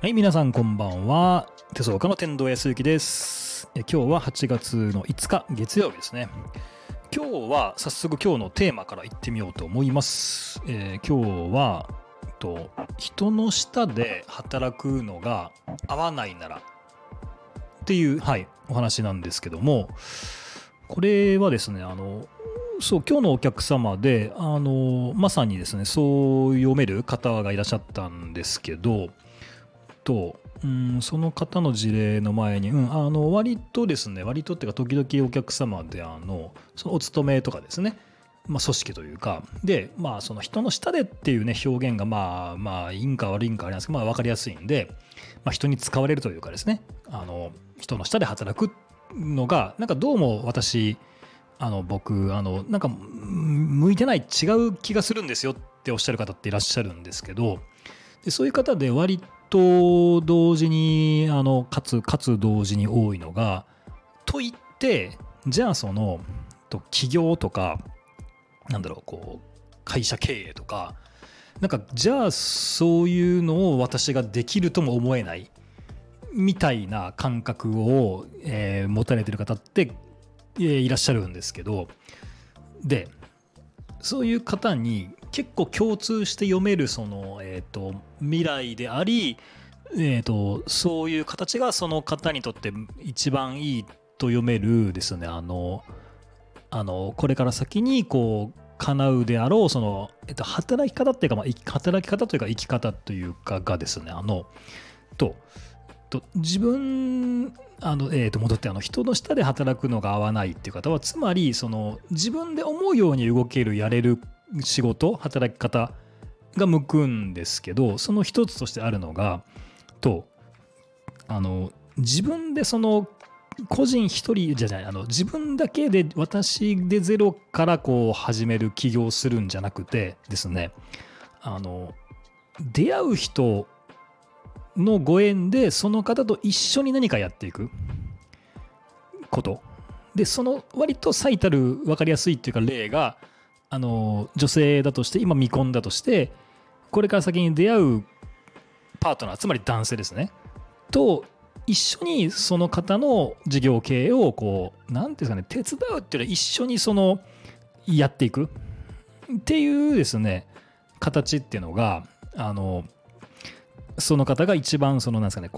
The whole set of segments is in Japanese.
はい、皆さんこんばんは。手相家の天童康之です。今日は8月の5日月曜日ですね。今日は早速今日のテーマからいってみようと思います。今日は人の下で働くのが合わないならっていう、お話なんですけども、これはですね、今日のお客様で、まさにですね、そう読める方がいらっしゃったんですけど、その方の事例の前に、割とですね、割とっていうか時々お客様でそのお勤めとかですね、組織というかで、その人の下でっていうね表現がいいんか悪いんかあれなんですけど、分かりやすいんで、人に使われるというかですね、人の下で働くのがなんかどうも僕なんか向いてない、違う気がするんですよっておっしゃる方っていらっしゃるんですけど、でそういう方で割と同時にかつ同時に多いのが、と言ってじゃあその企業とか会社経営とかじゃあそういうのを私ができるとも思えないみたいな感覚を、持たれている方って、いらっしゃるんですけど、でそういう方に結構共通して読める未来であり、そういう形がその方にとって一番いいと読めるですね、これから先に叶うであろう働き方っていうか、働き方というか生き方というかがですね、自分戻って人の下で働くのが合わないっていう方は、つまり自分で思うように動けるやれる仕事働き方が向くんですけど、その一つとしてあるのが自分で個人一人じゃない自分だけで私でゼロから始める起業するんじゃなくてですね、出会う人のご縁でその方と一緒に何かやっていくことで、その割と最たる分かりやすいっていうか例が女性だとして、今未婚だとして、これから先に出会うパートナー、つまり男性ですねと一緒にその方の事業経営をなんていうんですかね、手伝うっていうのは一緒にやっていくっていうですね形っていうのがその方が一番なんですかね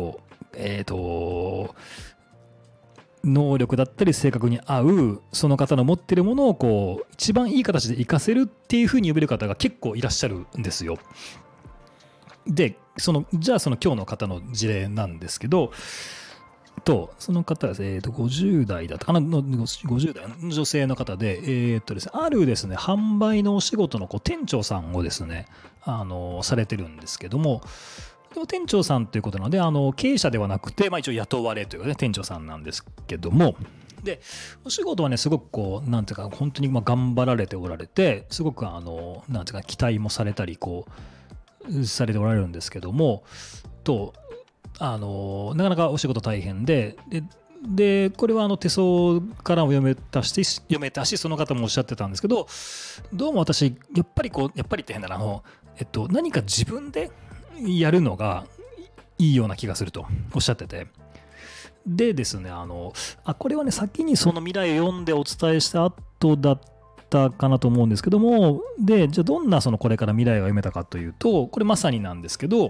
能力だったり性格に合うその方の持ってるものを一番いい形で活かせるっていうふうに呼べる方が結構いらっしゃるんですよ。でじゃあ今日の方の事例なんですけど、その方は、50代だったかなの50代の女性の方で、ですね、あるですね販売のお仕事の店長さんをですねされてるんですけども、でも店長さんということなので経営者ではなくて、一応雇われというかね店長さんなんですけども、でお仕事はねすごくなんていうか本当に頑張られておられて、すごくなんていうか期待もされたりされておられるんですけども、なかなかお仕事大変でこれは手相からも読めたしその方もおっしゃってたんですけど、どうも私やっぱりって変だな何か自分でやるのがいいような気がするとおっしゃってて、でですねこれはね先にその未来を読んでお伝えした後だったかなと思うんですけども、でじゃあどんなこれから未来が読めたかというと、これまさになんですけど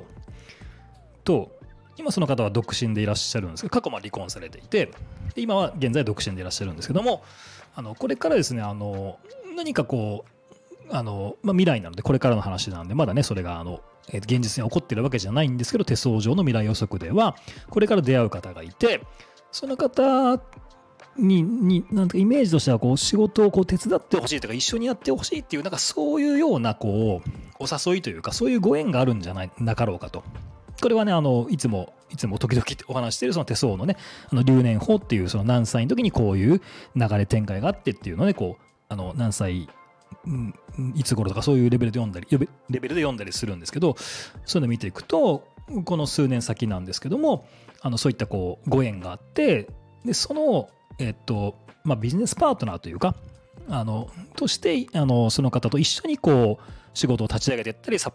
今その方は独身でいらっしゃるんですけど、過去離婚されていて、今は現在独身でいらっしゃるんですけども、これからですね何か未来なのでこれからの話なんで、まだねそれが現実に起こっているわけじゃないんですけど、手相上の未来予測ではこれから出会う方がいて、その方になんかイメージとしては仕事を手伝ってほしいとか一緒にやってほしいっていうそういうようなお誘いというか、そういうご縁があるんじゃなかろうかと。これはねいつも時々お話しているその手相のね流年法っていう何歳の時にこういう流れ展開があってっていうので何歳いつ頃とかそういうレベルで読んだりするんですけど、そういうのを見ていくとこの数年先なんですけどもそういったご縁があって、でそのビジネスパートナーというかとしてその方と一緒に仕事を立ち上げていったり、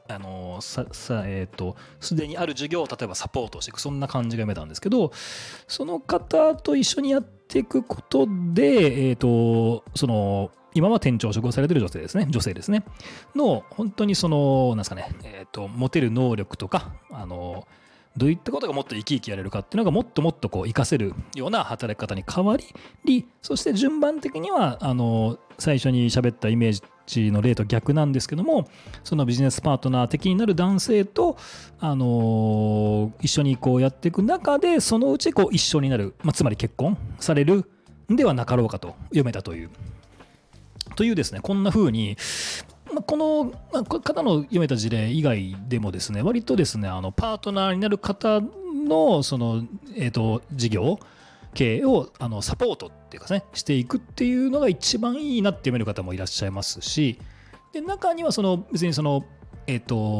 すでにある事業を例えばサポートしていく、そんな感じが読めたんですけど、その方と一緒にやっていくことで、今は店長職をされている女性ですねの本当になんですかね、持てる能力とか、どういったことがもっと生き生きやれるかっていうのがもっともっとこう活かせるような働き方に変わり、そして順番的には最初に喋ったイメージの例と逆なんですけども、そのビジネスパートナー的になる男性と一緒にこうやっていく中で、そのうちこう一緒になる、つまり結婚されるんではなかろうかと読めたというですね、こんな風にこの方の読めた事例以外でもですね、割とですね、パートナーになる方の事業経営をサポートっていうかね、していくっていうのが一番いいなって読める方もいらっしゃいますし、で中には別にそのパ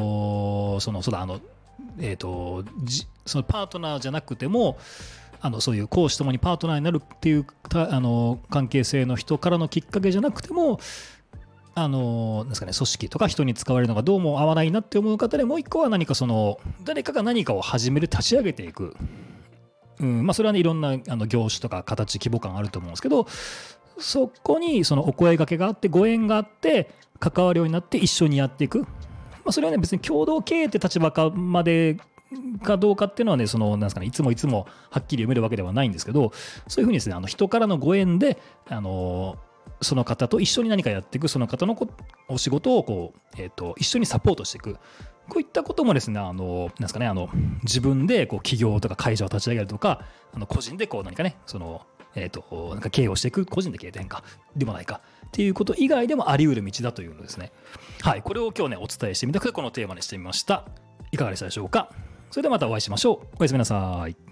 ートナーじゃなくてもそういう公私ともにパートナーになるっていう関係性の人からのきっかけじゃなくても、なんですかね、組織とか人に使われるのがどうも合わないなって思う方で、もう一個は何か誰かが何かを始める、立ち上げていく、それはね、いろんな業種とか形、規模感あると思うんですけど、そこにお声掛けがあって、ご縁があって関わるようになって一緒にやっていく、それはね、別に共同経営って立場までかどうかっていうのはね、なんですかね、いつもはっきり読めるわけではないんですけど、そういうふうにですね、人からのご縁でその方と一緒に何かやっていく、その方のお仕事をこう、一緒にサポートしていく、こういったこともですね、なんですかね、自分でこう企業とか会社を立ち上げるとか、個人でこう何かね、なんか経営をしていく、個人で経営転換でもないかっていうこと以外でもあり得る道だというのですね。はい、これを今日ね、お伝えしてみたくてこのテーマにしてみました。いかがでしたでしょうか。それではまたお会いしましょう。おやすみなさい。